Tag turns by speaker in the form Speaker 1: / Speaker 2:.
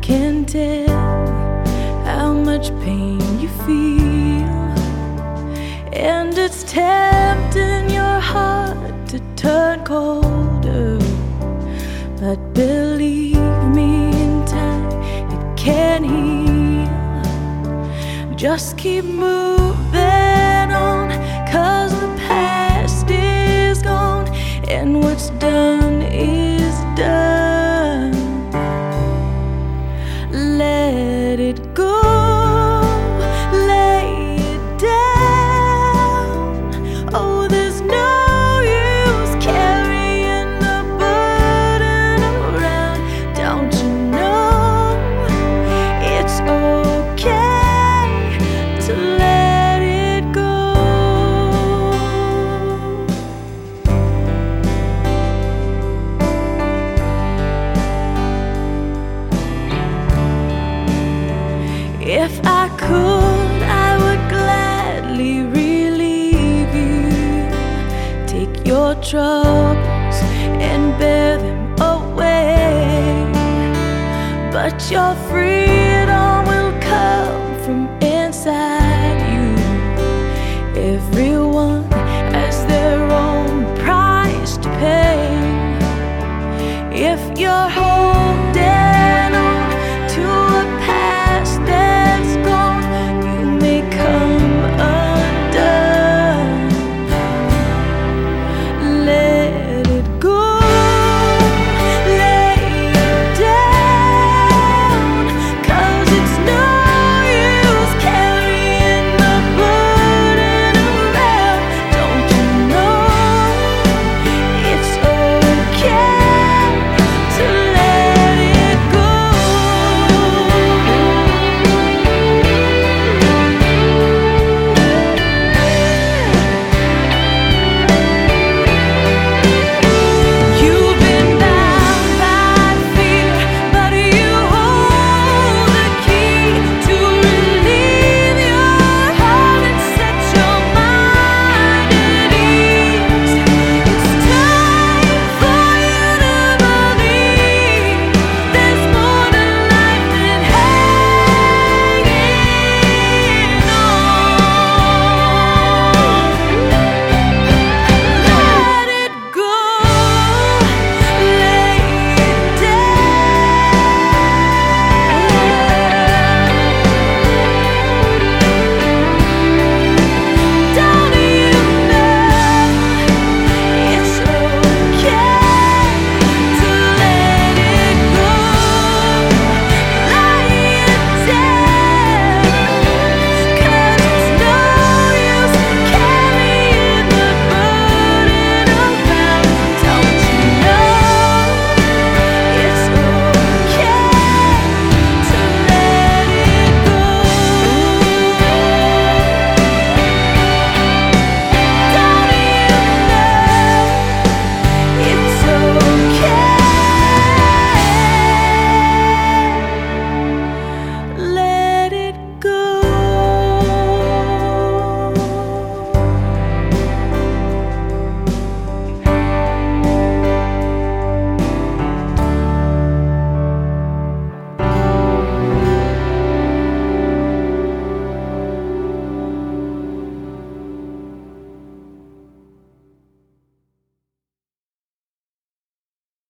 Speaker 1: can tell how much pain you feel, and it's tempting your heart to turn colder. But believe me, in time it can heal. Just keep moving on, 'cause the past is gone, and what's done is done. Let it go, lay it down. Oh, there's no use carrying the burden around. Don't you know it's okay to let it go? If I could, I would gladly relieve you. Take your troubles and bear them away, but your freedom will come from inside.